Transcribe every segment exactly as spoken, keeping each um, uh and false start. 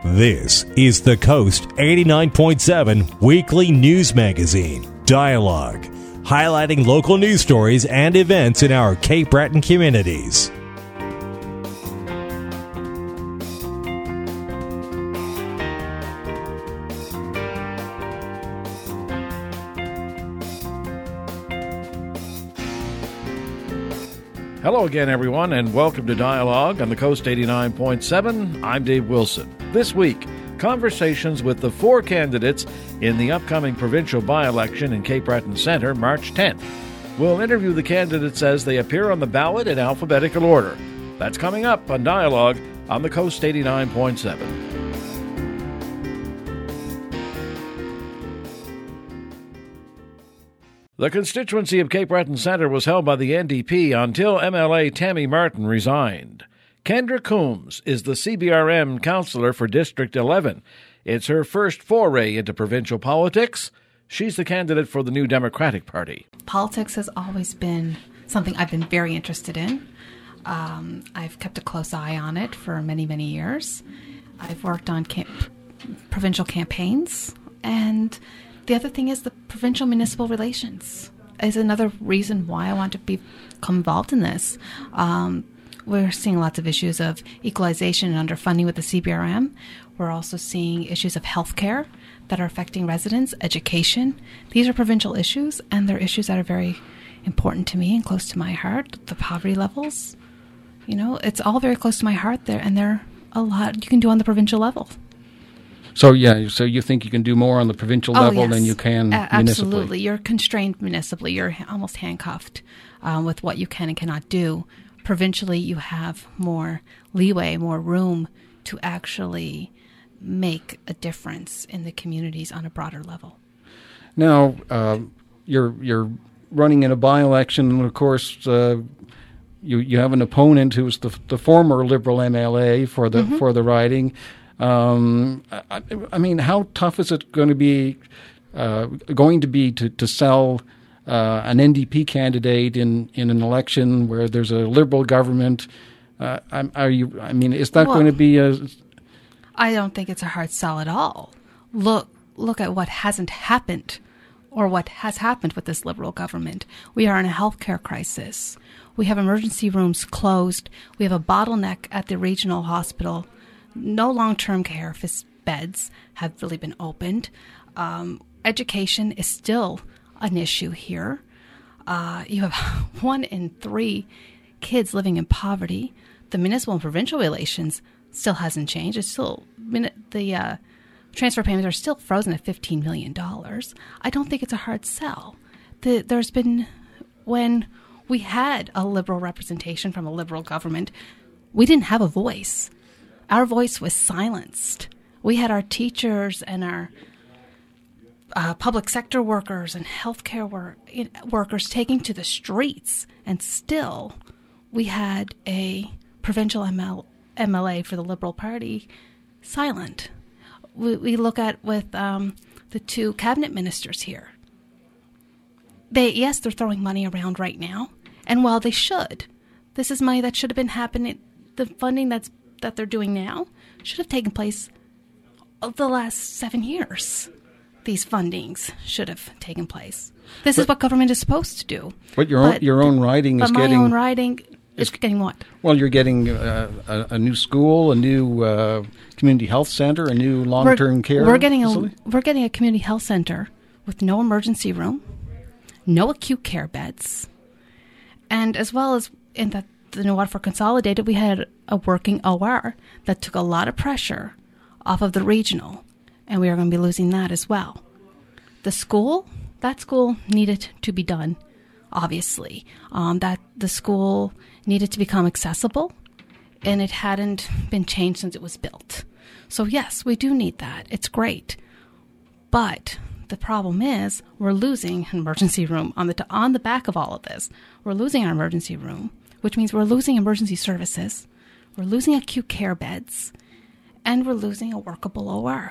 This is the Coast eighty-nine point seven Weekly News Magazine, Dialogue, highlighting local news stories and events in our Cape Breton communities. Hello again, everyone, and welcome to Dialogue on the Coast eighty-nine point seven. I'm Dave Wilson. This week, conversations with the four candidates in the upcoming provincial by-election in Cape Breton Centre, March tenth. We'll interview the candidates as they appear on the ballot in alphabetical order. That's coming up on Dialogue on the Coast eighty-nine point seven. The constituency of Cape Breton Centre was held by the N D P until M L A Tammy Martin resigned. Kendra Coombs is the C B R M councillor for District eleven. It's her first foray into provincial politics. She's the candidate for the New Democratic Party. Politics has always been something I've been very interested in. Um, I've kept a close eye on it for many, many years. I've worked on camp- provincial campaigns, and the other thing is the provincial municipal relations is another reason why I want to be, become involved in this. Um, we're seeing lots of issues of equalization and underfunding with the C B R M. We're also seeing issues of healthcare that are affecting residents, education. These are provincial issues, and they're issues that are very important to me and close to my heart. The poverty levels, you know, it's all very close to my heart there, and there are a lot you can do on the provincial level. So, yeah, so you think you can do more on the provincial oh, level yes. than you can uh, municipally? Absolutely. You're constrained municipally. You're almost handcuffed um, with what you can and cannot do. Provincially, you have more leeway, more room to actually make a difference in the communities on a broader level. Now, uh, you're you're running in a by-election, and of course, uh, you you have an opponent who's the the former Liberal M L A for the mm-hmm. for the riding. Um, I, I mean, how tough is it going to be uh, going to be to to sell uh, an N D P candidate in, in an election where there's a Liberal government? Uh, are you? I mean, is that well, going to be a? I don't think it's a hard sell at all. Look, look at what hasn't happened, or what has happened with this Liberal government. We are in a healthcare crisis. We have emergency rooms closed. We have a bottleneck at the regional hospital. No long-term care beds have really been opened. Um, education is still an issue here. Uh, you have one in three kids living in poverty. The municipal and provincial relations still hasn't changed. It's still the uh, transfer payments are still frozen at fifteen million dollars. I don't think it's a hard sell. The, there's been, when we had a Liberal representation from a Liberal government, we didn't have a voice. Our voice was silenced. We had our teachers and our uh, public sector workers and healthcare work, workers taking to the streets, and still we had a provincial M L, M L A for the Liberal Party silent. We, we look at with um, the two cabinet ministers here. They yes, they're throwing money around right now, and while they should, this is money that should have been happening. The funding that's that they're doing now should have taken place of the last seven years. These fundings should have taken place. This but, is what government is supposed to do. But your but own, your own riding is but getting... my own riding is getting what? Well, you're getting uh, a, a new school, a new uh, community health center, a new long-term we're, care we're getting facility? a We're getting a community health center with no emergency room, no acute care beds, and as well as in the the New Waterford Consolidated, we had a working O R that took a lot of pressure off of the regional, and we are going to be losing that as well. The school, that school needed to be done, obviously. Um, that the school needed to become accessible, and it hadn't been changed since it was built. So yes, we do need that. It's great. But the problem is we're losing an emergency room on the, on the back of all of this. We're losing our emergency room, which means we're losing emergency services, we're losing acute care beds, and we're losing a workable O R.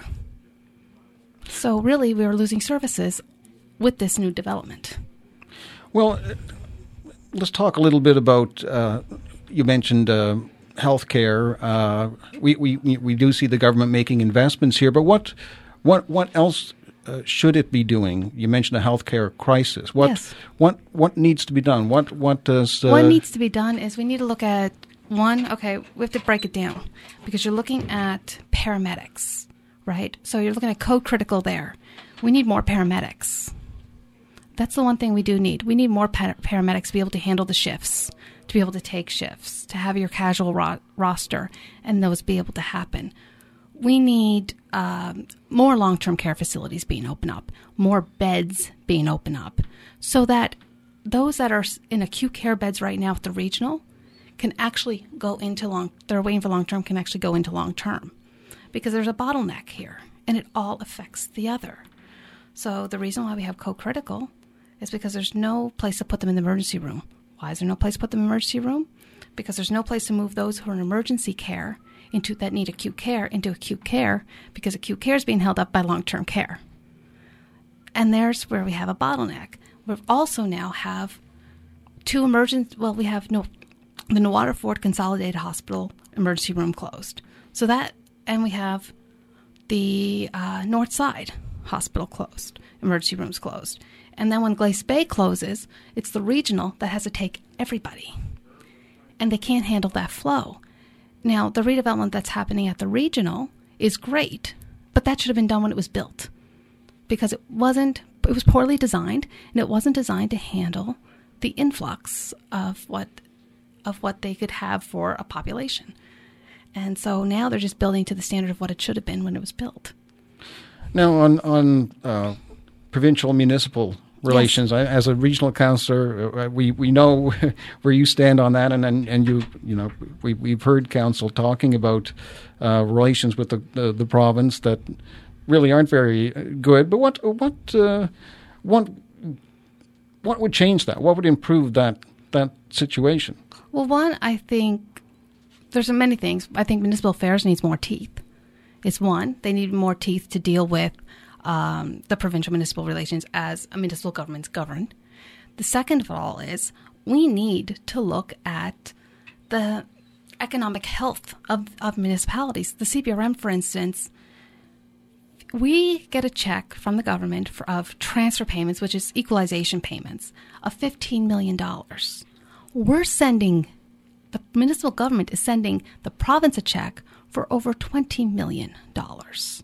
So really, we're losing services with this new development. Well, let's talk a little bit about, uh, you mentioned uh, healthcare. Uh, we, we we do see the government making investments here, but what what what else uh, should it be doing? You mentioned a healthcare crisis. What yes. what what needs to be done? What what does uh, what needs to be done is we need to look at one. Okay, we have to break it down because you're looking at paramedics, right? So you're looking at code critical there. We need more paramedics. That's the one thing we do need. We need more par- paramedics to be able to handle the shifts, to be able to take shifts, to have your casual ro- roster, and those be able to happen. We need um, more long-term care facilities being opened up, more beds being opened up, so that those that are in acute care beds right now at the regional can actually go into long, they're waiting for long-term, can actually go into long-term. Because there's a bottleneck here, and it all affects the other. So the reason why we have co-critical is because there's no place to put them in the emergency room. Why is there no place to put them in the emergency room? Because there's no place to move those who are in emergency care into that need acute care into acute care, because acute care is being held up by long-term care. And there's where we have a bottleneck. We also now have two emergency, well, we have no, the New Waterford Consolidated Hospital emergency room closed. So that, and we have the uh, North Side Hospital closed, emergency rooms closed. And then when Glace Bay closes, it's the regional that has to take everybody. And they can't handle that flow. Now, the redevelopment that's happening at the regional is great, but that should have been done when it was built. Because it wasn't, it was poorly designed, and it wasn't designed to handle the influx of what of what they could have for a population. And so now they're just building to the standard of what it should have been when it was built. Now, on, on uh, provincial municipal relations, yes. I, as a regional councillor, uh, we, we know where you stand on that, and and, and you you know we we've heard council talking about uh, relations with the, the the province that really aren't very good. But what what uh, what what would change that? What would improve that that situation? Well, one, I think there's many things. I think municipal affairs needs more teeth. It's one, they need more teeth to deal with um, the provincial municipal relations as a municipal government's governed. The second of all is we need to look at the economic health of, of municipalities. The C B R M, for instance, we get a check from the government for, of transfer payments, which is equalization payments, of fifteen million dollars. We're sending, the municipal government is sending the province a check for over twenty million dollars.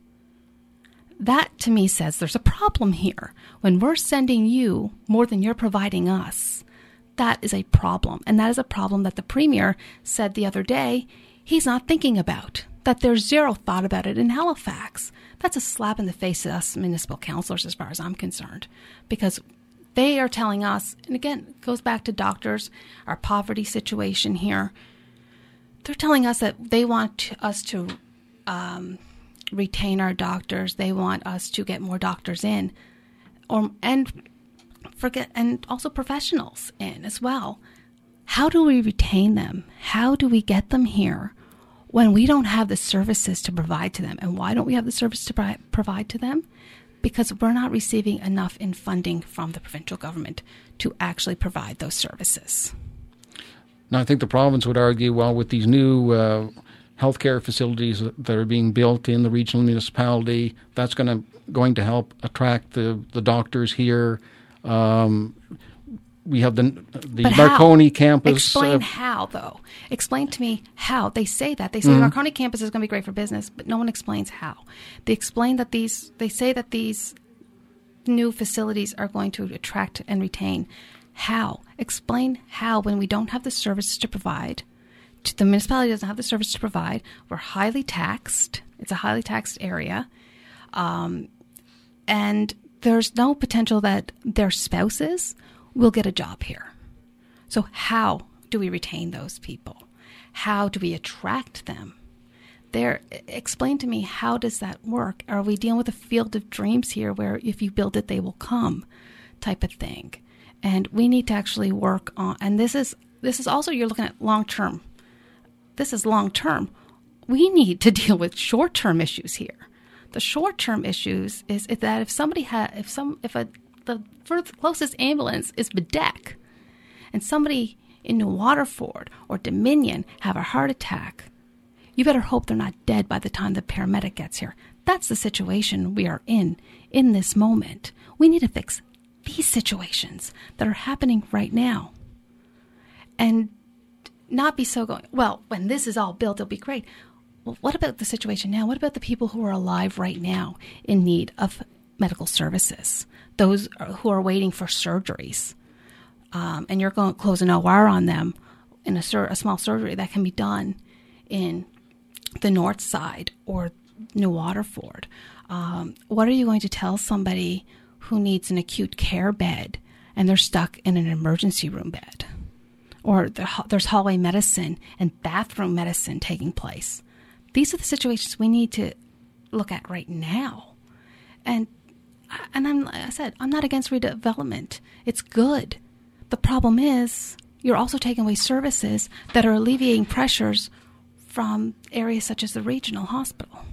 That, to me, says there's a problem here. When we're sending you more than you're providing us, that is a problem. And that is a problem that the Premier said the other day he's not thinking about, that there's zero thought about it in Halifax. That's a slap in the face of us municipal councillors as far as I'm concerned, because they are telling us, and again, it goes back to doctors, our poverty situation here. They're telling us that they want us to um, retain our doctors. They want us to get more doctors in, or and forget, and also professionals in as well. How do we retain them? How do we get them here when we don't have the services to provide to them? And why don't we have the service to pro- provide to them? Because we're not receiving enough in funding from the provincial government to actually provide those services. Now, I think the province would argue, well, with these new uh, healthcare facilities that are being built in the regional municipality, that's going to going to help attract the, the doctors here. Um, we have the the but Marconi how? campus. Explain uh, how, though. Explain to me how. They say that. They say mm-hmm. the Marconi campus is going to be great for business, but no one explains how. They explain that these, they say that these new facilities are going to attract and retain. How? Explain how when we don't have the services to provide. The municipality doesn't have the service to provide. We're highly taxed. It's a highly taxed area. Um, and there's no potential that their spouses will get a job here. So how do we retain those people? How do we attract them? There, explain to me, how does that work? Are we dealing with a field of dreams here where if you build it, they will come type of thing? And we need to actually work on, and this is this is also, you're looking at long-term. This is long-term. We need to deal with short-term issues here. The short-term issues is, is that if somebody had, if some, if a, the furthest, closest ambulance is Bedeck, and somebody in New Waterford or Dominion have a heart attack, you better hope they're not dead by the time the paramedic gets here. That's the situation we are in in this moment. We need to fix these situations that are happening right now. And not be so going, well, when this is all built, it'll be great. Well, what about the situation now? What about the people who are alive right now in need of medical services? Those who are waiting for surgeries. Um, and you're going to close an O R on them in a, sur- a small surgery that can be done in the north side or New Waterford. Um, what are you going to tell somebody who needs an acute care bed and they're stuck in an emergency room bed? Or there's hallway medicine and bathroom medicine taking place. These are the situations we need to look at right now. And and I'm, like I said, I'm not against redevelopment. It's good. The problem is you're also taking away services that are alleviating pressures from areas such as the regional hospital.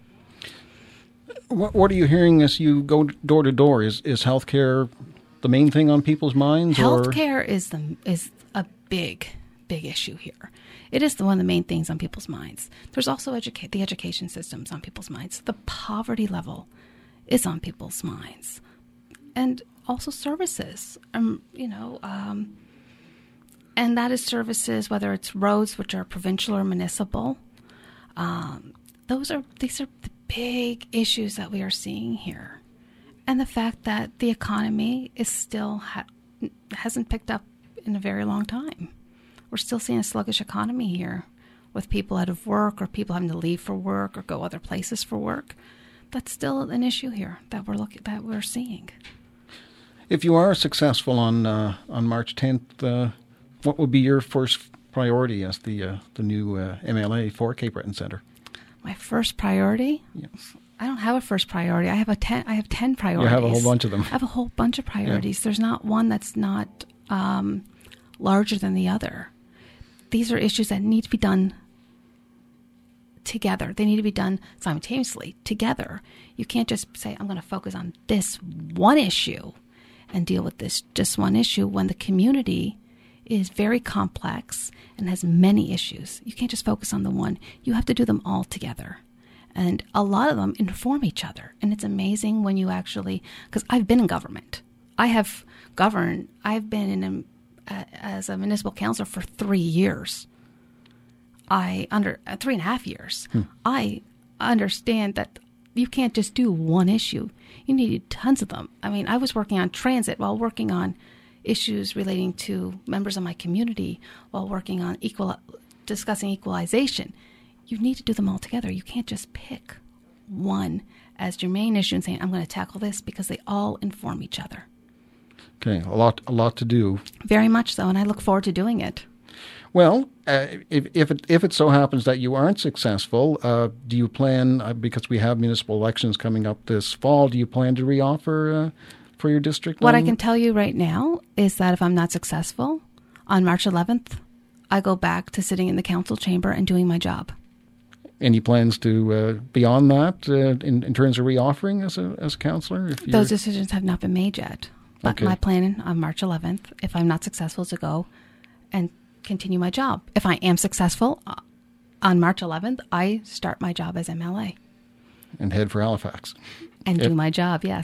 What, what are you hearing as you go door to door? Is is healthcare the main thing on people's minds? Healthcare or? is the is a big, big issue here. It is the one of the main things on people's minds. There's also educate the education systems on people's minds. The poverty level is on people's minds, and also services. Um, you know, um, and that is services, whether it's roads, which are provincial or municipal. Um, those are these are the big issues that we are seeing here, and the fact that the economy is still ha- hasn't picked up in a very long time. We're still seeing a sluggish economy here, with people out of work or people having to leave for work or go other places for work. That's still an issue here that we're looking that we're seeing. If you are successful on uh, on March tenth, uh, what would be your first priority as the uh, the new uh, M L A for Cape Breton Centre? My first priority? Yes. I don't have a first priority. I have a ten. I have ten priorities. You have a whole bunch of them. I have a whole bunch of priorities. Yeah. There's not one that's not um, larger than the other. These are issues that need to be done together. They need to be done simultaneously together. You can't just say, I'm going to focus on this one issue and deal with this just one issue when the community is very complex and has many issues. You can't just focus on the one. You have to do them all together. And a lot of them inform each other. And it's amazing when you actually, because I've been in government. I have governed, I've been in a, uh, as a municipal councillor for three years. I, under uh, three and a half years. Hmm. I understand that you can't just do one issue. You need tons of them. I mean, I was working on transit while working on issues relating to members of my community, while working on equal, discussing equalization. You need to do them all together. You can't just pick one as your main issue and say, I'm going to tackle this, because they all inform each other. Okay, a lot, a lot to do. Very much so, and I look forward to doing it. Well, uh, if if it if it so happens that you aren't successful, uh, do you plan, uh, because we have municipal elections coming up this fall, do you plan to reoffer uh, for your district? What I can tell you right now is that if I'm not successful, on March eleventh, I go back to sitting in the council chamber and doing my job. Any plans to uh, beyond that uh, in, in terms of reoffering as a as a councillor? If Those decisions have not been made yet. But okay. My plan on March eleventh, if I'm not successful, is to go and continue my job. If I am successful, uh, on March eleventh, I start my job as M L A. And head for Halifax. And if- do my job, yes.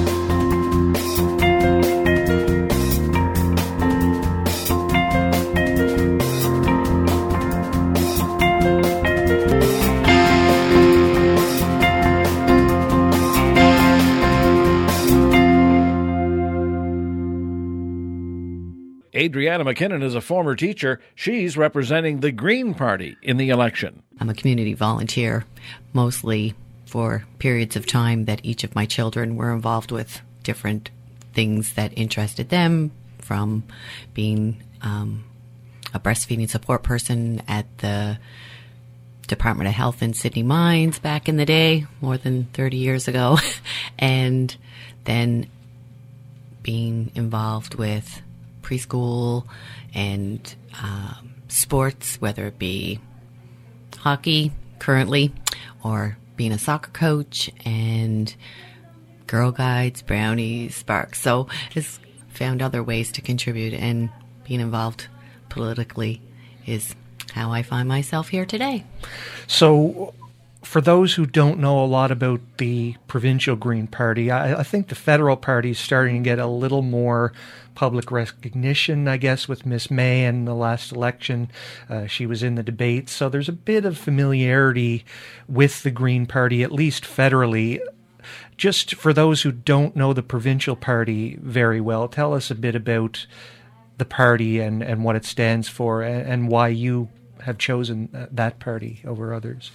Adriana McKinnon is a former teacher. She's representing the Green Party in the election. I'm a community volunteer, mostly for periods of time that each of my children were involved with different things that interested them, from being um, a breastfeeding support person at the Department of Health in Sydney Mines back in the day, more than thirty years ago, and then being involved with preschool and um, sports, whether it be hockey currently or being a soccer coach, and Girl Guides, Brownies, Sparks. So just found other ways to contribute and being involved politically is how I find myself here today. So, for those who don't know a lot about the provincial Green Party, I, I think the federal party is starting to get a little more public recognition, I guess, with Miss May in the last election. Uh, she was in the debate, so there's a bit of familiarity with the Green Party, at least federally. Just for those who don't know the provincial party very well, tell us a bit about the party and, and what it stands for, and, and why you have chosen that party over others.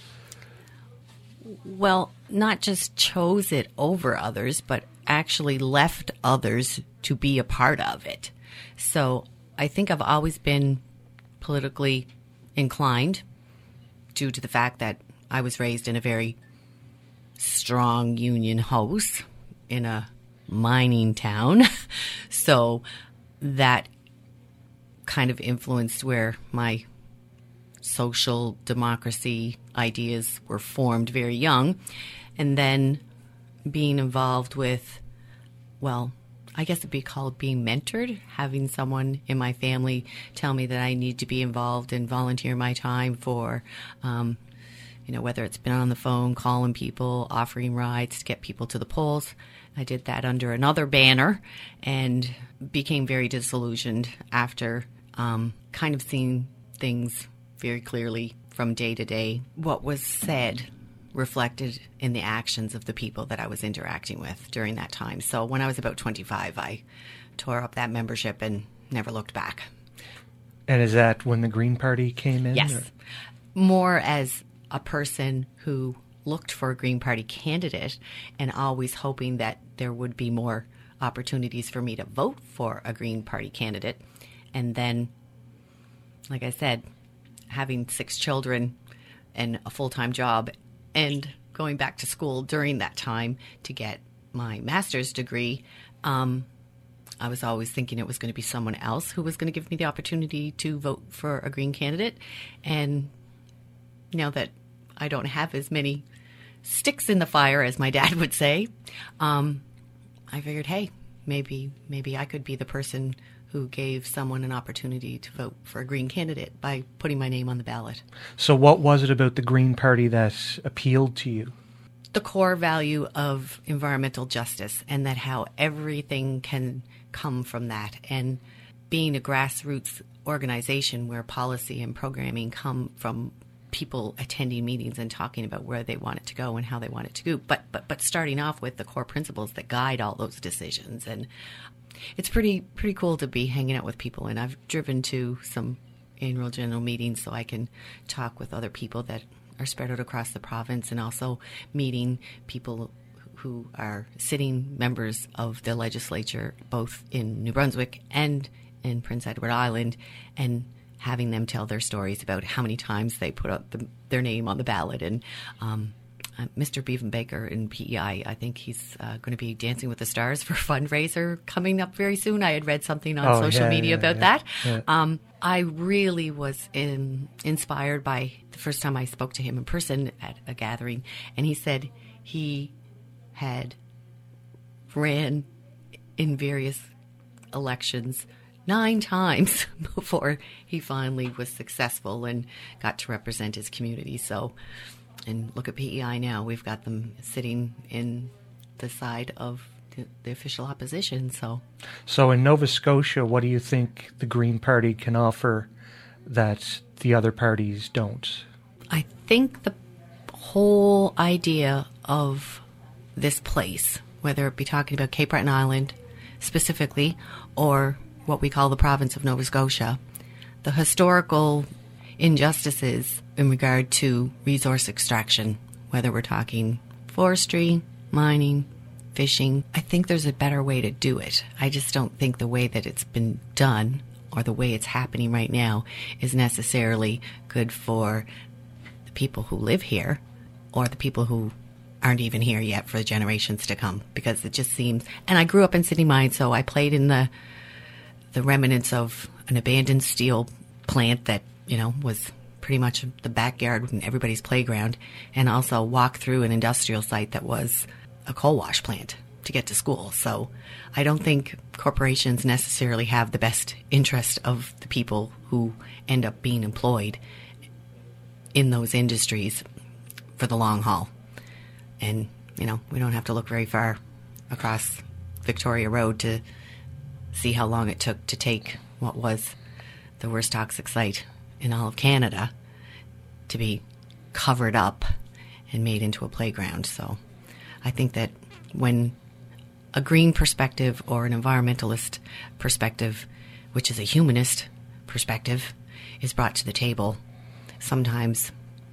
Well, not just chose it over others, but actually left others to be a part of it. So I think I've always been politically inclined due to the fact that I was raised in a very strong union house in a mining town. So that kind of influenced where my social democracy ideas were formed very young. And then being involved with, well, I guess it'd be called being mentored, having someone in my family tell me that I need to be involved and volunteer my time for, um, you know, whether it's been on the phone, calling people, offering rides to get people to the polls. I did that under another banner and became very disillusioned after um, kind of seeing things very clearly from day to day. What was said reflected in the actions of the people that I was interacting with during that time. So when I was about twenty-five, I tore up that membership and never looked back. And is that when the Green Party came in? Yes. Or? More as a person who looked for a Green Party candidate and always hoping that there would be more opportunities for me to vote for a Green Party candidate. And then, like I said, having six children and a full-time job and going back to school during that time to get my master's degree, um, I was always thinking it was going to be someone else who was going to give me the opportunity to vote for a Green candidate. And now that I don't have as many sticks in the fire, as my dad would say, um, I figured, hey, maybe maybe I could be the person who gave someone an opportunity to vote for a Green candidate by putting my name on the ballot. So what was it about the Green Party that appealed to you? The core value of environmental justice, and that how everything can come from that. And being a grassroots organization where policy and programming come from people attending meetings and talking about where they want it to go and how they want it to go, but but but starting off with the core principles that guide all those decisions. And it's pretty pretty cool to be hanging out with people. And I've driven to some annual general meetings so I can talk with other people that are spread out across the province, and also meeting people who are sitting members of the legislature, both in New Brunswick and in Prince Edward Island, and having them tell their stories about how many times they put up the, their name on the ballot. And um, uh, Mister Bevan Baker in P E I, I think he's uh, going to be Dancing with the Stars for a fundraiser coming up very soon. I had read something on oh, social yeah, media yeah, about yeah. that. Yeah. Um, I really was in, inspired by the first time I spoke to him in person at a gathering, and he said he had ran in various elections nine times before he finally was successful and got to represent his community. So, and look at P E I now. We've got them sitting in the side of the, the official opposition. So, so in Nova Scotia, what do you think the Green Party can offer that the other parties don't? I think the whole idea of this place, whether it be talking about Cape Breton Island specifically, or what we call the province of Nova Scotia, the historical injustices in regard to resource extraction, whether we're talking forestry, mining, fishing, I think there's a better way to do it. I just don't think the way that it's been done or the way it's happening right now is necessarily good for the people who live here or the people who aren't even here yet for the generations to come, because it just seems, and I grew up in City Mine, so I played in the the remnants of an abandoned steel plant that, you know, was pretty much the backyard and everybody's playground, and also walked through an industrial site that was a coal wash plant. to get to school. So I don't think corporations necessarily have the best interest of the people who end up being employed in those industries for the long haul. And, you know, we don't have to look very far across Victoria Road to see how long it took to take what was the worst toxic site in all of Canada to be covered up and made into a playground. So I think that when a green perspective or an environmentalist perspective, which is a humanist perspective, is brought to the table, sometimes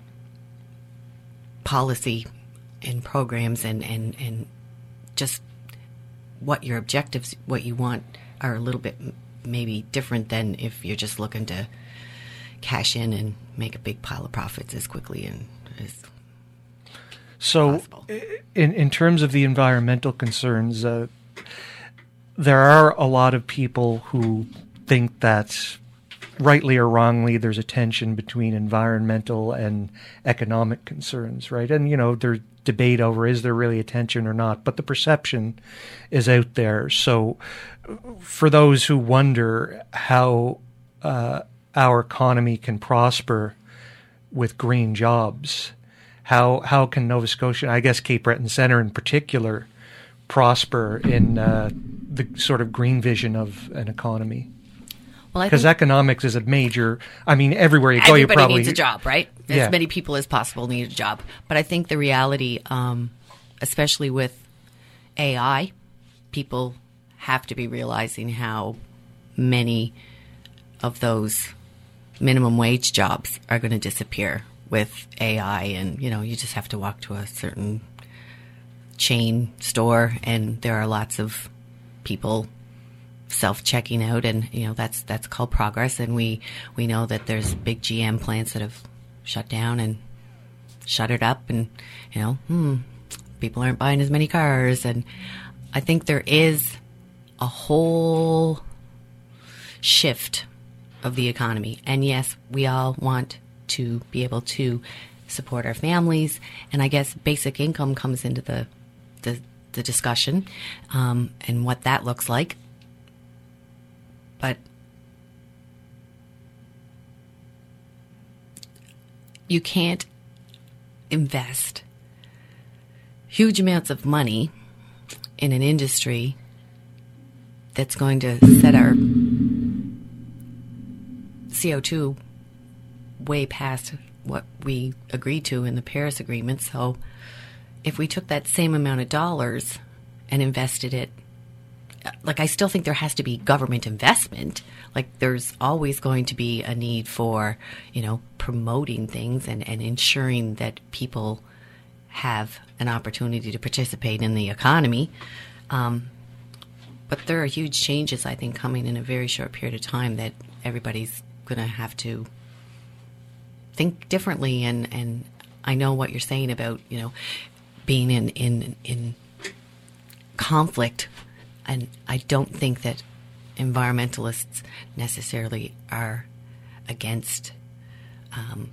policy and programs and, and, and just what your objectives, what you want, are a little bit maybe different than if you're just looking to cash in and make a big pile of profits as quickly and as So, possible. in in terms of the environmental concerns, uh, there are a lot of people who think that, rightly or wrongly, there's a tension between environmental and economic concerns, right? And, you know, there's debate over is there really a tension or not, but the perception is out there. So, for those who wonder how uh, our economy can prosper with green jobs, How how can Nova Scotia, I guess Cape Breton Centre in particular, prosper in uh, the sort of green vision of an economy? Well, I Because think economics is a major, I mean, everywhere you go, you everybody probably... needs a job, right? As Yeah. many people as possible need a job. But I think the reality, um, especially with A I, people have to be realizing how many of those minimum wage jobs are going to disappear with A I. And, you know, you just have to walk to a certain chain store and there are lots of people self-checking out, and, you know, that's that's called progress. And we, we know that there's big G M plants that have shut down and shuttered up, and, you know, hmm, people aren't buying as many cars. And I think there is a whole shift of the economy. And yes, we all want to be able to support our families, and I guess basic income comes into the the, the discussion, um, and what that looks like. But you can't invest huge amounts of money in an industry that's going to set our C O two way past what we agreed to in the Paris Agreement. So if we took that same amount of dollars and invested it, like, I still think there has to be government investment. Like, there's always going to be a need for, you know, promoting things and, and ensuring that people have an opportunity to participate in the economy. Um, but there are huge changes, I think, coming in a very short period of time that everybody's going to have to think differently. And, and I know what you're saying about, you know, being in, in, in conflict. And I don't think that environmentalists necessarily are against um,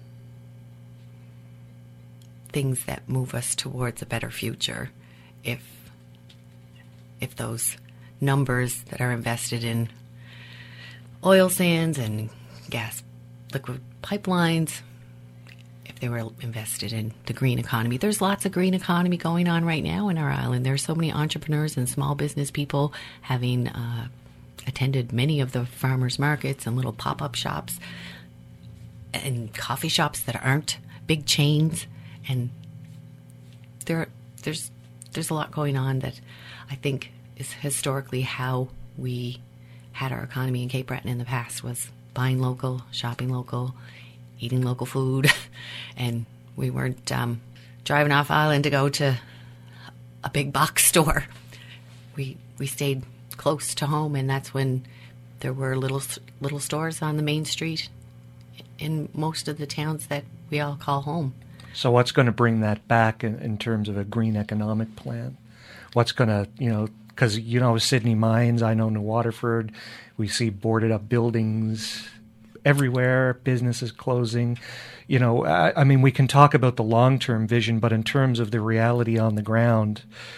things that move us towards a better future. If if those numbers that are invested in oil sands and gas liquid pipelines, if they were invested in the green economy. There's lots of green economy going on right now in our island. There's so many entrepreneurs and small business people having uh, attended many of the farmers markets and little pop-up shops and coffee shops that aren't big chains. And there, there's there's a lot going on that I think is historically how we had our economy in Cape Breton in the past, was buying local, shopping local, eating local food, and we weren't um, driving off island to go to a big box store. We we stayed close to home, and that's when there were little little stores on the main street in most of the towns that we all call home. So what's going to bring that back in, in terms of a green economic plan? What's going to, you know, because, you know, Sydney Mines, I know New Waterford, we see boarded up buildings everywhere, businesses closing. You know, I, I mean, we can talk about the long-term vision, but in terms of the reality on the ground,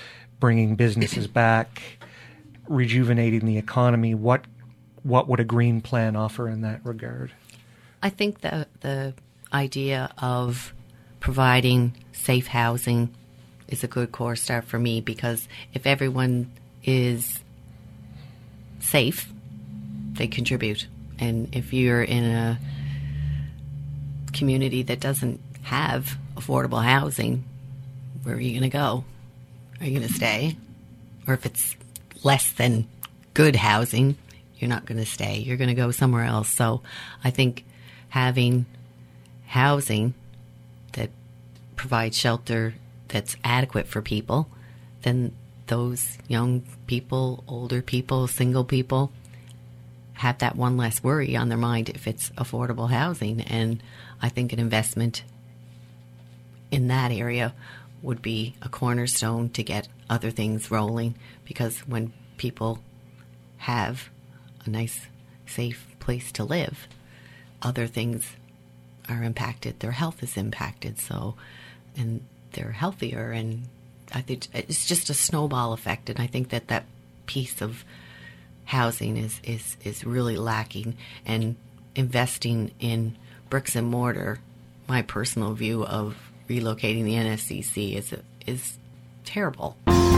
bringing businesses back, rejuvenating the economy. What what would a green plan offer in that regard? I think the the idea of providing safe housing is a good core start for me, because if everyone is safe, they contribute. And if you're in a community that doesn't have affordable housing, where are you going to go? Are you going to stay? Or if it's less than good housing, you're not going to stay. You're going to go somewhere else. So I think having housing that provides shelter that's adequate for people, then those young people, older people, single people have that one less worry on their mind if it's affordable housing. And I think an investment in that area would be a cornerstone to get other things rolling, because when people have a nice, safe place to live, other things are impacted. Their health is impacted, so, and they're healthier, and I think it's just a snowball effect. And I think that that piece of housing is, is, is really lacking, and investing in bricks and mortar, my personal view of relocating the N S C C is, is terrible.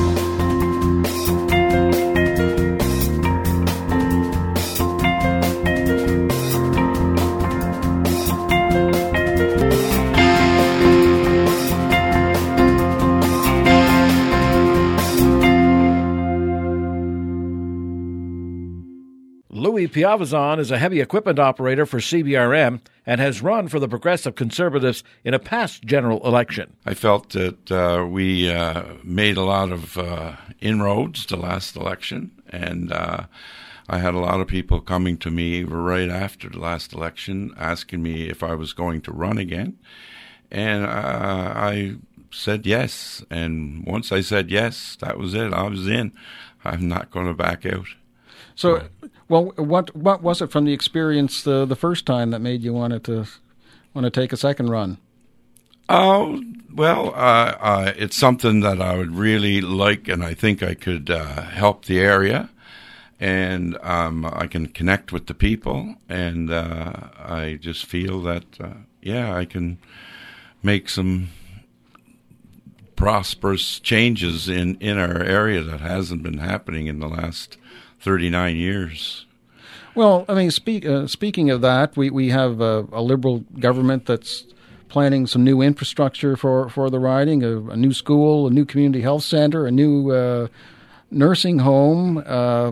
Louis Piavazan is a heavy equipment operator for C B R M and has run for the Progressive Conservatives in a past general election. I felt that uh, we uh, made a lot of uh, inroads the last election, and uh, I had a lot of people coming to me right after the last election asking me if I was going to run again, and uh, I said yes, and once I said yes, that was it. I was in. I'm not going to back out. So, well, what what was it from the experience the the first time that made you want to want to take a second run? Oh, well, uh, uh, it's something that I would really like, and I think I could uh, help the area, and um, I can connect with the people, and uh, I just feel that, uh, yeah, I can make some prosperous changes in, in our area that hasn't been happening in the last thirty-nine years. Well, I mean, speak, uh, speaking of that, we, we have a, a Liberal government that's planning some new infrastructure for, for the riding, a, a new school, a new community health center, a new uh, nursing home, uh,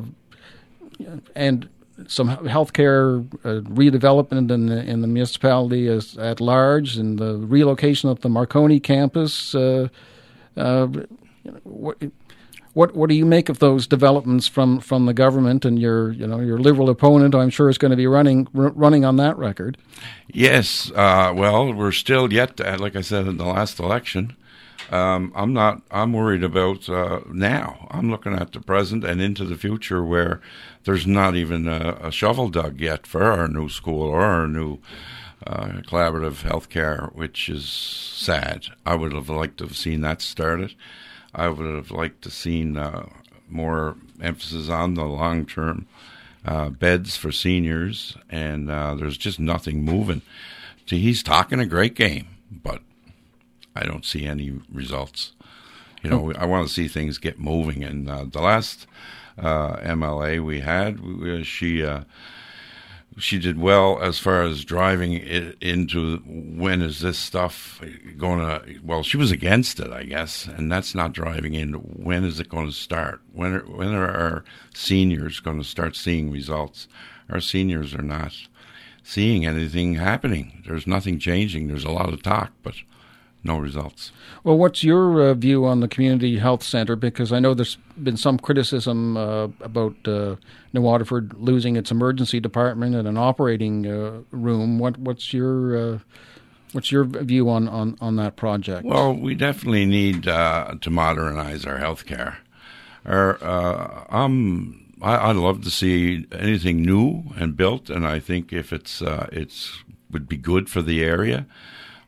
and some healthcare uh, redevelopment in the, in the municipality as, at large, and the relocation of the Marconi campus. Uh, uh, what, What what do you make of those developments from, from the government, and your you know your Liberal opponent? I'm sure is going to be running r- running on that record. Yes, uh, well, we're still yet, to, like I said in the last election. Um, I'm not. I'm worried about uh, now. I'm looking at the present and into the future, where there's not even a, a shovel dug yet for our new school or our new uh, collaborative healthcare, which is sad. I would have liked to have seen that started. I would have liked to seen uh, more emphasis on the long-term uh, beds for seniors, and uh, there's just nothing moving. See, he's talking a great game, but I don't see any results. You know, I want to see things get moving. And uh, the last uh, M L A we had, we, she uh, she did well as far as driving it into when is this stuff going to, well, she was against it, I guess, and that's not driving in. When is it going to start? When are, when are our seniors going to start seeing results? Our seniors are not seeing anything happening. There's nothing changing. There's a lot of talk, but no results. Well, what's your uh, view on the community health center? Because I know there's been some criticism uh, about uh, New Waterford losing its emergency department and an operating uh, room. What what's your uh, what's your view on, on, on that project? Well, we definitely need uh, to modernize our healthcare. Our uh, um, I, I'd love to see anything new and built, and I think if it's uh, it's would be good for the area.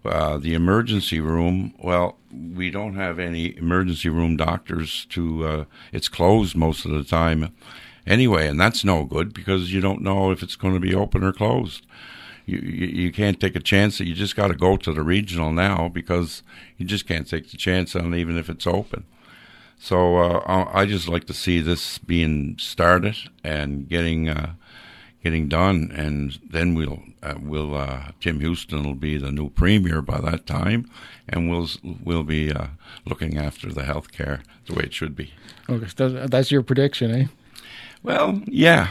Uh, the emergency room, well, we don't have any emergency room doctors to, uh, it's closed most of the time anyway, and that's no good because you don't know if it's going to be open or closed. You, you, you can't take a chance that you just got to go to the regional now because you just can't take the chance on even if it's open. So uh, I just like to see this being started and getting uh, getting done, and then we'll uh, we'll uh, Tim Houston will be the new premier by that time, and we'll we'll be uh, looking after the health care the way it should be. Okay, so that's your prediction, eh? Well, yeah.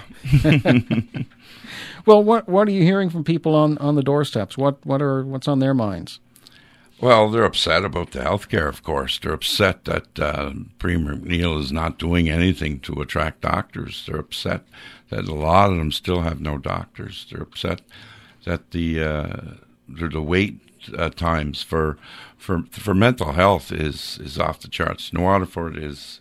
Well, what what are you hearing from people on, on the doorsteps? What what are what's on their minds? Well, they're upset about the health care, of course. They're upset that uh, Premier McNeil is not doing anything to attract doctors. They're upset that a lot of them still have no doctors. They're upset that the uh, the wait uh, times for for for mental health is, is off the charts. New Waterford is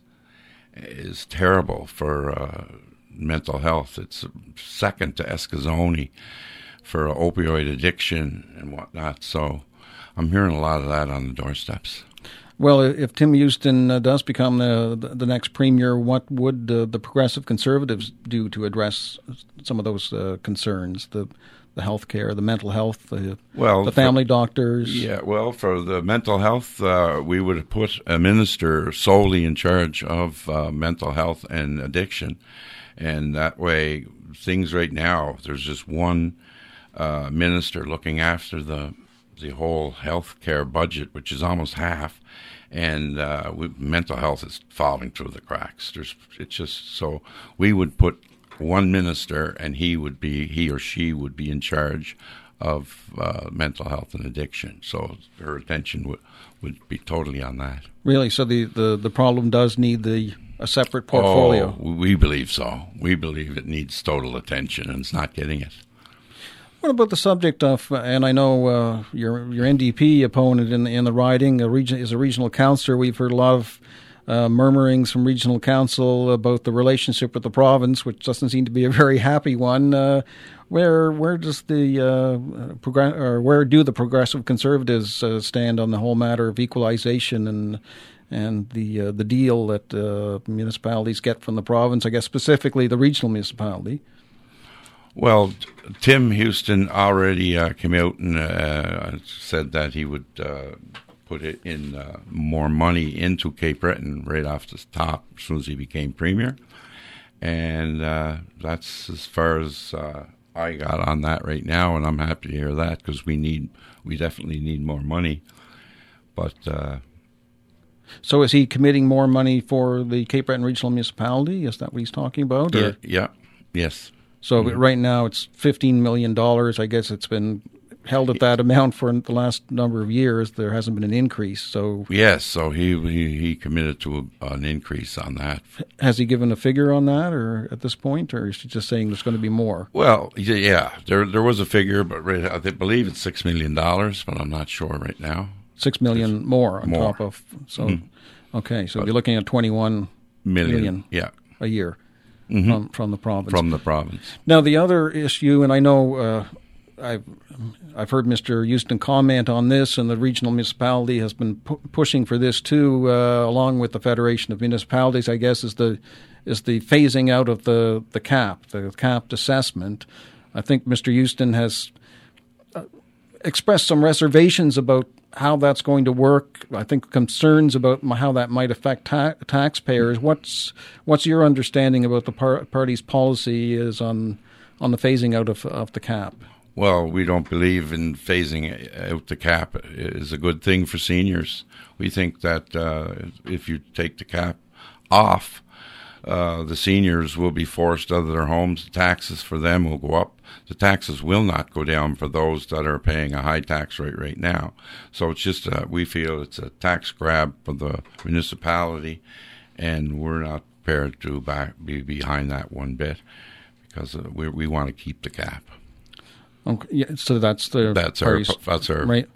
is terrible for uh, mental health. It's second to Escazone for opioid addiction and whatnot. So I'm hearing a lot of that on the doorsteps. Well, if Tim Houston uh, does become the, the the next premier, what would uh, the Progressive Conservatives do to address some of those uh, concerns? The the health care, the mental health, the, well, the family for, doctors? Yeah, well, for the mental health, uh, we would put a minister solely in charge of uh, mental health and addiction. And that way, things right now, there's just one uh, minister looking after the the whole health care budget, which is almost half, and uh, we, mental health is falling through the cracks. There's, it's just so we would put one minister, and he would be, he or she would be in charge of uh, mental health and addiction. So her attention would would be totally on that. Really? So the, the, the problem does need the a separate portfolio? Oh, we believe so. We believe it needs total attention, and it's not getting it. What about the subject of, and I know uh, your your N D P opponent in the, in the riding a region, is a regional councillor. We've heard a lot of uh, murmurings from regional council about the relationship with the province, which doesn't seem to be a very happy one. Uh, where where does the uh, progress, or where do the Progressive Conservatives uh, stand on the whole matter of equalization and and the uh, the deal that uh, municipalities get from the province? I guess specifically the regional municipality. Well, Tim Houston already uh, came out and uh, said that he would uh, put it in uh, more money into Cape Breton right off the top as soon as he became premier. And uh, that's as far as uh, I got on that right now, and I'm happy to hear that because we need, we definitely need more money. But uh, so is he committing more money for the Cape Breton Regional Municipality? Is that what he's talking about? Yeah, or? yeah, yes. So Mm-hmm. right now it's fifteen million dollars. I guess it's been held at that amount for the last number of years. There hasn't been an increase. So yes, so he he, he committed to a, an increase on that. Has he given a figure on that, or at this point, or is he just saying there's going to be more? Well, yeah, there there was a figure, but right, I believe it's six million dollars, but I'm not sure right now. Six million It's more on more. top of. So Mm-hmm. okay, so But you're looking at twenty-one Million, million yeah, a year. Mm-hmm. From, from the province. from the province. Now, the other issue, and I know uh, I've I've heard Mister Houston comment on this, and the regional municipality has been pu- pushing for this too, uh, along with the Federation of Municipalities. I guess is the is the phasing out of the, the cap, the capped assessment. I think Mister Houston has uh, expressed some reservations about how that's going to work. I think concerns about how that might affect ta- taxpayers. What's what's your understanding about the par- party's policy is on on the phasing out of of the cap? Well, we don't believe in phasing out the cap. It is a good thing for seniors. We think that uh, if you take the cap off, uh, the seniors will be forced out of their homes. The taxes for them will go up. The taxes will not go down for those that are paying a high tax rate right now. So it's just, uh, we feel it's a tax grab for the municipality, and we're not prepared to back, be behind that one bit because uh, we we want to keep the cap. Okay, yeah, so that's the That's our, party's, that's our, right. yeah.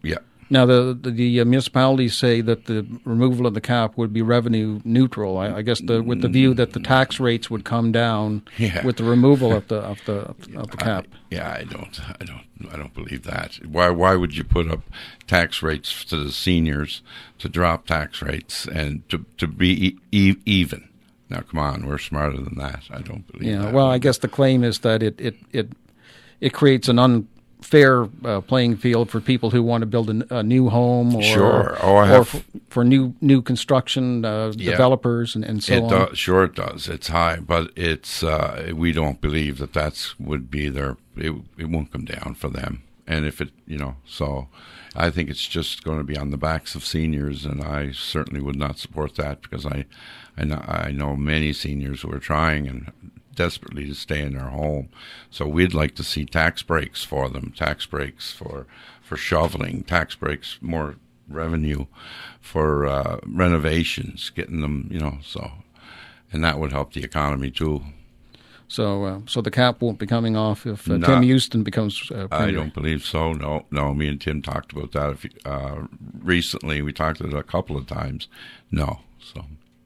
Now, the the, the municipalities say that the removal of the cap would be revenue neutral. I, I guess the, with the view that the tax rates would come down yeah. with the removal of the of the of the cap. I, yeah, I don't, I don't, I don't believe that. Why, why would you put up tax rates to the seniors to drop tax rates and to to be e- even? Now, come on, we're smarter than that. I don't believe yeah, that. Well, I guess the claim is that it it it, it creates an unfair uh, playing field for people who want to build a, a new home, or sure, oh, I or have, for, for new new construction uh, yeah. developers and, and so it on. Does, sure, it does. It's high, but it's uh, we don't believe that that's would be their. It, it won't come down for them, and if it, you know, so I think it's just going to be on the backs of seniors, and I certainly would not support that because I, I know, I know many seniors who are trying and desperately to stay in their home. So we'd like to see tax breaks for them, tax breaks for for shoveling, tax breaks, more revenue for uh, renovations, getting them, you know, so, and that would help the economy too. So, uh, so the cap won't be coming off if uh, No, Tim Houston becomes uh, premier. I don't believe so. No, no. Me and Tim talked about that if, uh, recently. We talked about it a couple of times. No. So,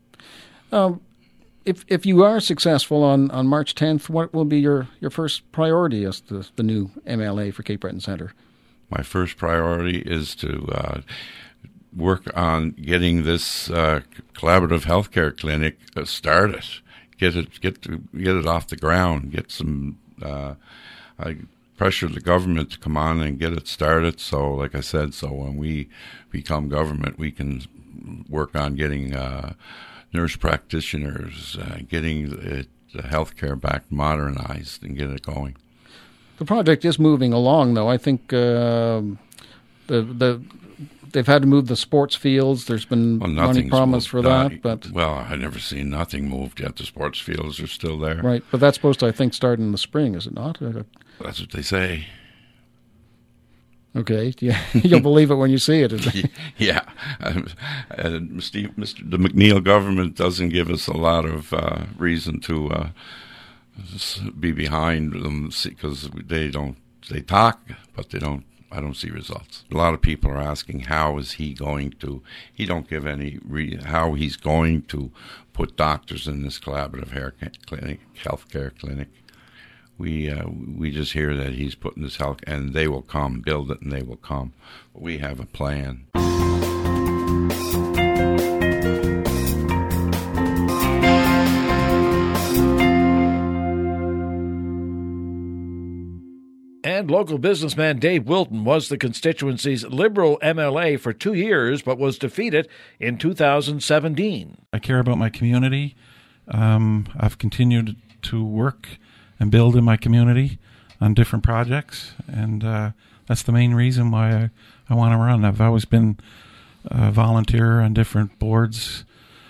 um, if if you are successful on, on March tenth, what will be your, your first priority as the the new M L A for Cape Breton Centre? My first priority is to uh, work on getting this uh, collaborative healthcare clinic uh, started. Get it, get to, get it off the ground. Get some uh, I pressure the government to come on and get it started. So, like I said, so when we become government, we can work on getting uh, nurse practitioners, uh, getting it, the healthcare back modernized, and get it going. The project is moving along, though. I think uh, the the. They've had to move the sports fields. There's been well, money promised for that, uh, but well, I've never seen nothing moved yet. The sports fields are still there, right? But that's supposed to, I think, start in the spring, is it not? That's what they say. Okay, yeah, you'll believe it when you see it. yeah, um, uh, Mister the McNeil government doesn't give us a lot of uh, reason to uh, be behind them because they don't. They talk, but they don't. I don't see results. A lot of people are asking how is he going to, he don't give any, re, how he's going to put doctors in this collaborative hair clinic, healthcare clinic. We uh, we just hear that he's putting this health, and they will come, build it, and they will come. But we have a plan. And local businessman Dave Wilton was the constituency's Liberal M L A for two years, but was defeated in two thousand seventeen. I care about my community. Um, I've continued to work and build in my community on different projects, and uh, that's the main reason why I, I want to run. I've always been a volunteer on different boards,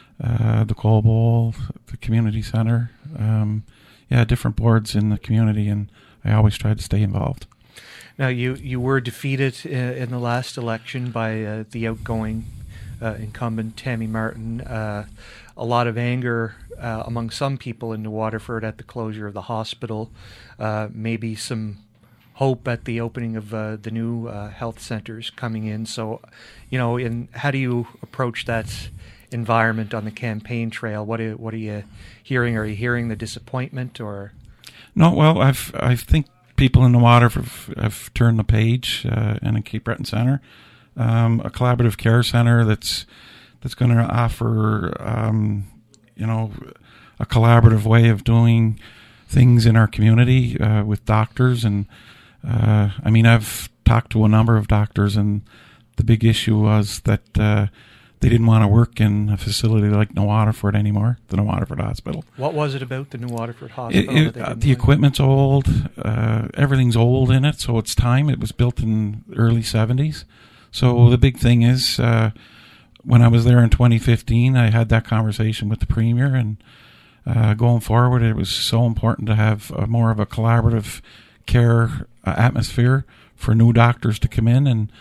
uh, the Coal Bowl, the community center, um, yeah, different boards in the community, and I always try to stay involved. Now, you, you were defeated uh, in the last election by uh, the outgoing uh, incumbent, Tammy Martin. Uh, a lot of anger uh, among some people in New Waterford at the closure of the hospital. Uh, maybe some hope at the opening of uh, the new uh, health centers coming in. So, you know, in how do you approach that environment on the campaign trail? What are, what are you hearing? Are you hearing the disappointment or... No, well, I've I think people in the water have, have turned the page, uh, and in Cape Breton Centre, um, a collaborative care centre that's that's going to offer, um, you know, a collaborative way of doing things in our community uh, with doctors. And uh, I mean, I've talked to a number of doctors, and the big issue was that uh, they didn't want to work in a facility like New Waterford anymore, the New Waterford Hospital. What was it about the New Waterford Hospital? It, it, uh, the equipment's old. Uh, everything's old in it, so it's time. It was built in the early seventies. So the big thing is, uh, when I was there in twenty fifteen, I had that conversation with the Premier, and uh, going forward, it was so important to have a, more of a collaborative care uh, atmosphere for new doctors to come in. And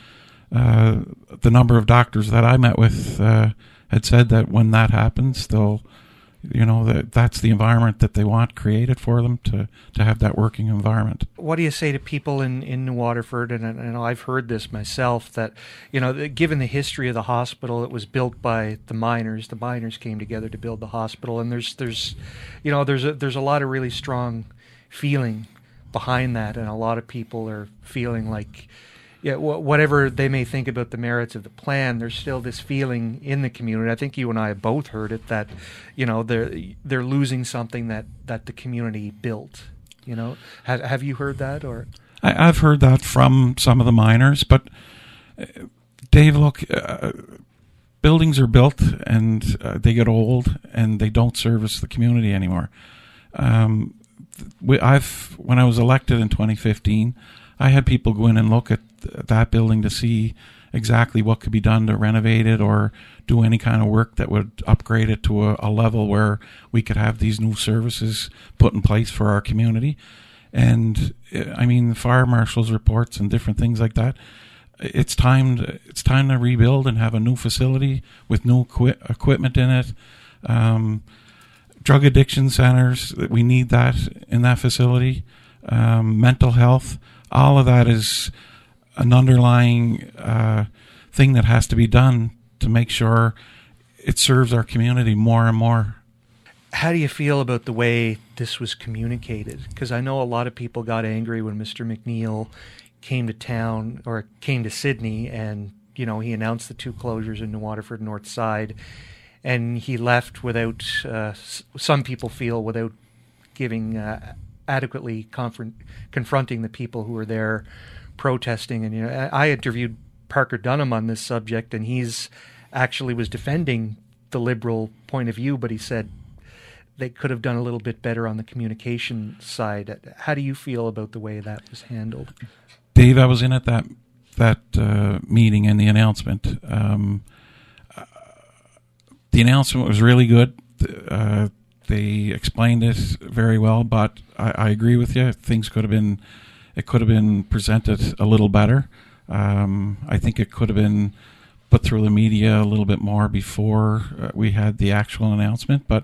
Uh, the number of doctors that I met with uh, had said that when that happens, they'll you know, that that's the environment that they want created for them to, to have that working environment. What do you say to people in, in New Waterford, and, and I've heard this myself, that, you know, given the history of the hospital, it was built by the miners. The miners came together to build the hospital, and there's, there's you know, there's a, there's a lot of really strong feeling behind that, and a lot of people are feeling like, yeah, whatever they may think about the merits of the plan, there's still this feeling in the community. I think you and I have both heard it, that, you know, they're they're losing something that, that the community built. You know, have have you heard that? Or I, I've heard that from some of the miners, but uh, Dave, look, uh, buildings are built and uh, they get old and they don't service the community anymore. Um, we, I've when I was elected in twenty fifteen, I had people go in and look at that building to see exactly what could be done to renovate it or do any kind of work that would upgrade it to a, a level where we could have these new services put in place for our community. And I mean, the fire marshal's reports and different things like that. It's time to, it's time to rebuild and have a new facility with new equi- equipment in it. Um, drug addiction centers, we need that in that facility. Um, mental health, all of that is an underlying uh, thing that has to be done to make sure it serves our community more and more. How do you feel about the way this was communicated? Because I know a lot of people got angry when Mister McNeil came to town, or came to Sydney, and, you know, he announced the two closures in New Waterford North Side, and he left without, uh, some people feel, without giving uh, adequately confront, confronting the people who were there protesting. And, you know, I interviewed Parker Dunham on this subject, and he's actually was defending the Liberal point of view, but he said they could have done a little bit better on the communication side. How do you feel about the way that was handled? Dave, I was in at that that uh, meeting and the announcement. Um, uh, the announcement was really good. Uh, they explained it very well, but I, I agree with you. Things could have been It could have been presented a little better. Um, I think it could have been put through the media a little bit more before uh, we had the actual announcement. But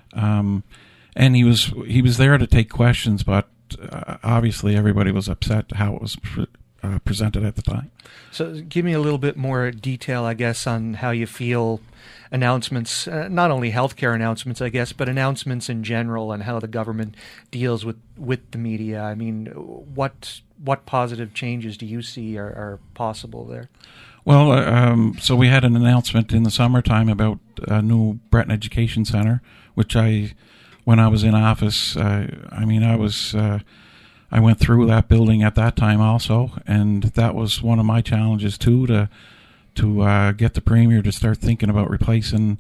um, and he was he was there to take questions, but uh, obviously everybody was upset how it was pre- uh, presented at the time. So give me a little bit more detail, I guess, on how you feel announcements, uh, not only healthcare announcements, I guess, but announcements in general, and how the government deals with, with the media. I mean, what what positive changes do you see are, are possible there? Well, uh, um, so we had an announcement in the summertime about a new Breton Education Center, which I, when I was in office, uh, I mean, I was, uh, I went through that building at that time also, and that was one of my challenges too, to to uh, get the Premier to start thinking about replacing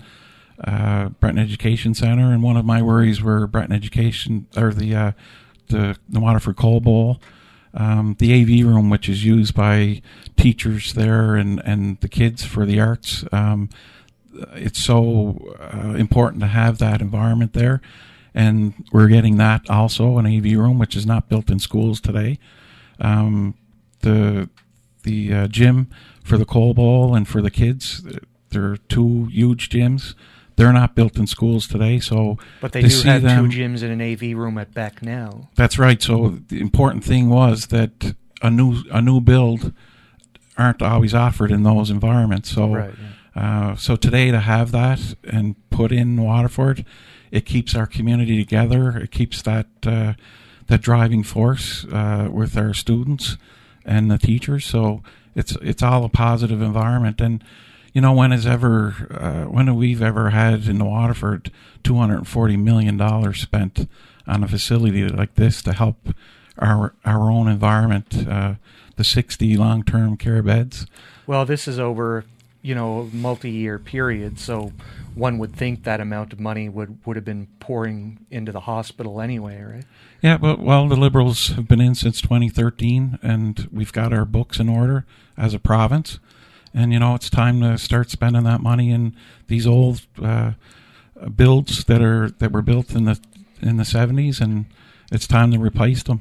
uh, Breton Education Center. And one of my worries were Breton Education, or the uh, the, the Waterford Coal Bowl, um, the A V room, which is used by teachers there and, and the kids for the arts. Um, it's so uh, important to have that environment there. And we're getting that also, an A V room, which is not built in schools today. Um, the the uh, gym for the Coal Bowl and for the kids, there are two huge gyms. They're not built in schools today, so but they do have them, two gyms and an A V room at Beck now. That's right. So the important thing was that a new a new build aren't always offered in those environments. So, right, yeah. uh, so today to have that and put in Waterford, it keeps our community together. It keeps that uh, that driving force uh, with our students and the teachers. So it's it's all a positive environment. And you know, when has ever uh, when have we ever had in Waterford two hundred and forty million dollars spent on a facility like this to help our our own environment? Uh, the sixty long-term care beds. Well, this is over, you know, a multi-year period, so one would think that amount of money would, would have been pouring into the hospital anyway, right? Yeah, but well, the Liberals have been in since twenty thirteen, and we've got our books in order as a province. And, you know, it's time to start spending that money in these old uh, builds that are that were built in the in the seventies, and it's time to replace them.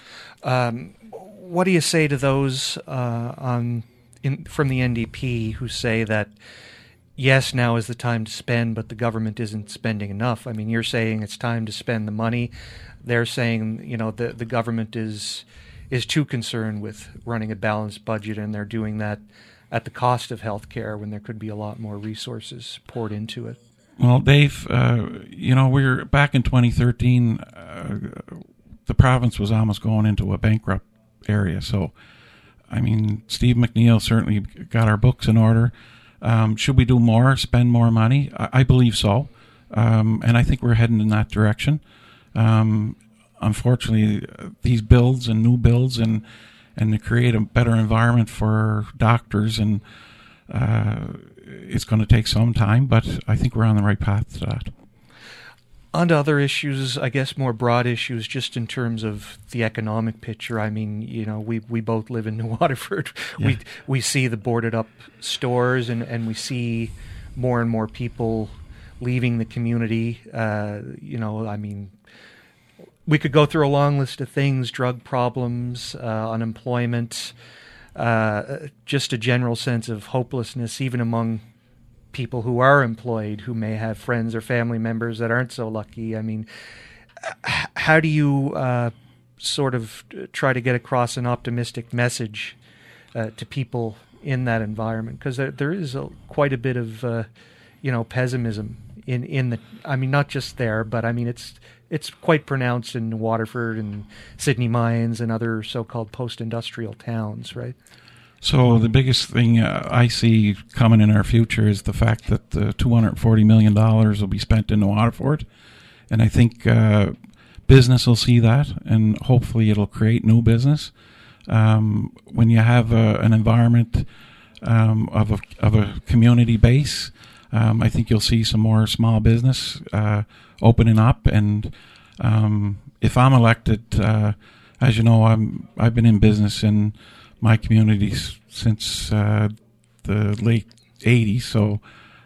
Um, what do you say to those uh, on in, from the N D P who say that yes, now is the time to spend, but the government isn't spending enough. I mean, you're saying it's time to spend the money. They're saying, you know, the the government is is too concerned with running a balanced budget, and they're doing that at the cost of healthcare when there could be a lot more resources poured into it. Well, Dave, uh, you know, we were back in twenty thirteen. Uh, the province was almost going into a bankrupt area. So, I mean, Steve McNeil certainly got our books in order. Um, should we do more, spend more money? I, I believe so, um, and I think we're heading in that direction. Um, unfortunately, these builds and new builds and and to create a better environment for doctors, and uh, it's going to take some time, but I think we're on the right path to that. On to other issues, I guess more broad issues, just in terms of the economic picture. I mean, you know, we, we both live in New Waterford. Yeah. We we see the boarded up stores, and, and we see more and more people leaving the community. Uh, you know, I mean, we could go through a long list of things: drug problems, uh, unemployment, uh, just a general sense of hopelessness, even among people who are employed, who may have friends or family members that aren't so lucky. I mean, h- how do you uh, sort of try to get across an optimistic message uh, to people in that environment? Because there, there is a, quite a bit of, uh, you know, pessimism in, in the, I mean, not just there, but I mean, it's it's quite pronounced in Waterford and Sydney Mines and other so-called post-industrial towns, right? So the biggest thing uh, I see coming in our future is the fact that the two hundred forty million dollars will be spent in Waterford. And I think uh, business will see that, and hopefully it'll create new business. Um, when you have a, an environment um, of, a, of a community base, um, I think you'll see some more small business uh, opening up. And um, if I'm elected, uh, as you know, I'm, I've been in business in my communities since uh, the late eighties, so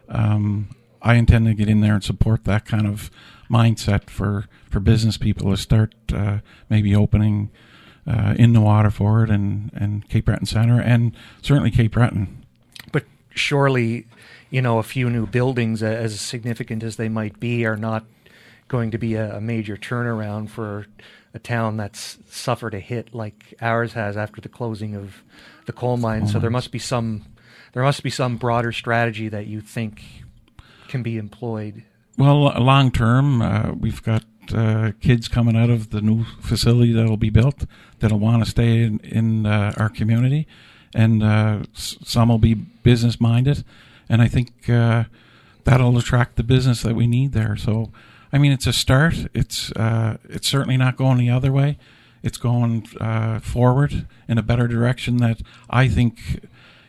um, I intend to get in there and support that kind of mindset for, for business people to start uh, maybe opening uh, in the Waterford and, and Cape Breton Centre, and certainly Cape Breton. But surely, you know, a few new buildings, as significant as they might be, are not going to be a, a major turnaround for a town that's suffered a hit like ours has after the closing of the coal mine. Oh, so there must be some there must be some broader strategy that you think can be employed. Well, long term, uh, we've got uh, kids coming out of the new facility that'll be built that'll want to stay in, in uh, our community, and uh, s- some will be business minded, and I think uh, that'll attract the business that we need there. So, I mean, it's a start. It's uh, it's certainly not going the other way. It's going uh, forward in a better direction that I think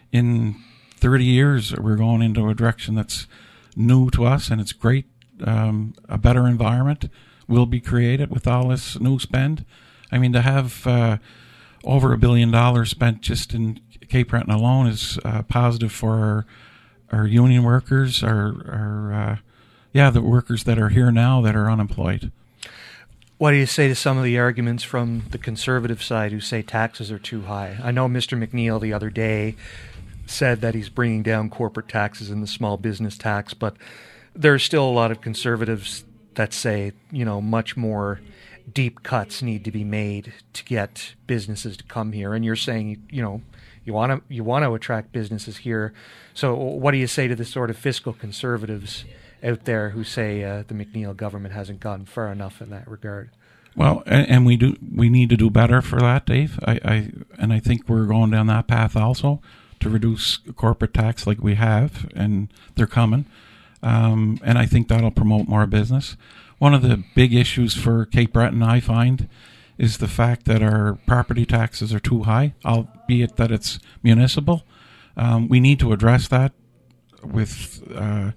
in thirty years we're going into a direction that's new to us, and it's great. Um, a better environment will be created with all this new spend. I mean, to have uh, over a billion dollars spent just in Cape Breton alone is uh, positive for our, our union workers, our, our uh, yeah, the workers that are here now that are unemployed. What do you say to some of the arguments from the Conservative side who say taxes are too high? I know Mister McNeil the other day said that he's bringing down corporate taxes and the small business tax, but there are still a lot of Conservatives that say, you know, much more deep cuts need to be made to get businesses to come here. And you're saying, you know, you want to you want to attract businesses here. So what do you say to the sort of fiscal Conservatives out there who say uh, the McNeil government hasn't gone far enough in that regard? Well, and, and we do we need to do better for that, Dave. I, I and I think we're going down that path also to reduce corporate tax like we have, and they're coming. Um, and I think that'll promote more business. One of the big issues for Cape Breton, I find, is the fact that our property taxes are too high, albeit that it's municipal. Um, we need to address that with uh,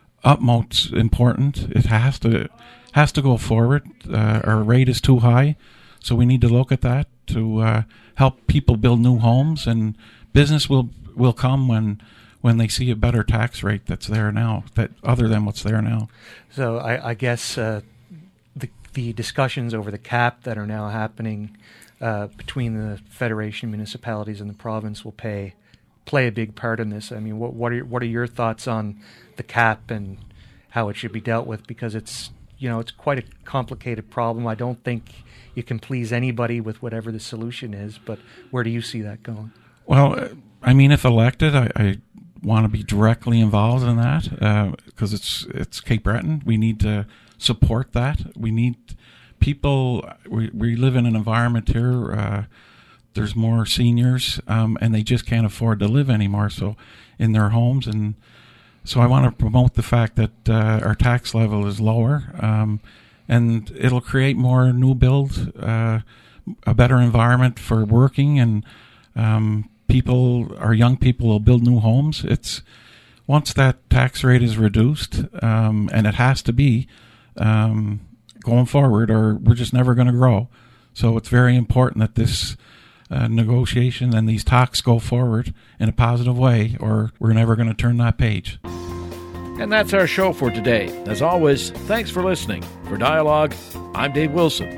utmost importance. It has to has to go forward. Uh, our rate is too high, so we need to look at that to uh, help people build new homes, and business will will come when. when they see a better tax rate that's there now, that other than what's there now. So I, I guess uh, the the discussions over the cap that are now happening uh, between the Federation, municipalities, and the province will pay play a big part in this. I mean, what what are what are your thoughts on the cap and how it should be dealt with? Because it's you know it's quite a complicated problem. I don't think you can please anybody with whatever the solution is. But where do you see that going? Well, I mean, if elected, I, I want to be directly involved in that because uh, it's it's Cape Breton. We need to support that. We need people. We we live in an environment here. Uh, there's more seniors, um, and they just can't afford to live anymore. So, in their homes, and so I want to promote the fact that uh, our tax level is lower, um, and it'll create more new build, uh, a better environment for working, and um, people, our young people, will build new homes. It's once that tax rate is reduced, um, and it has to be um, going forward, or we're just never going to grow. So it's very important that this uh, negotiation and these talks go forward in a positive way, or we're never going to turn that page. And that's our show for today. As always, thanks for listening. For Dialogue, I'm Dave Wilson.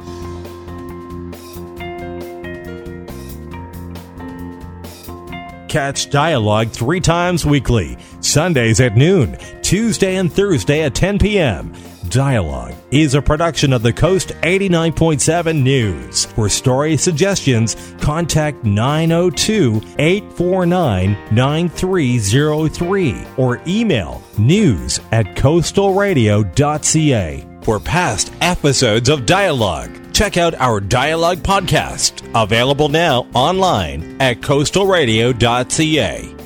Catch Dialogue three times weekly, Sundays at noon, Tuesday and Thursday at ten p.m. Dialogue is a production of the Coast eighty-nine point seven News. For story suggestions, contact nine oh two, eight four nine, nine three oh three or email news at coastal radio dot c a. For past episodes of Dialogue, check out our Dialogue podcast, available now online at coastal radio dot c a.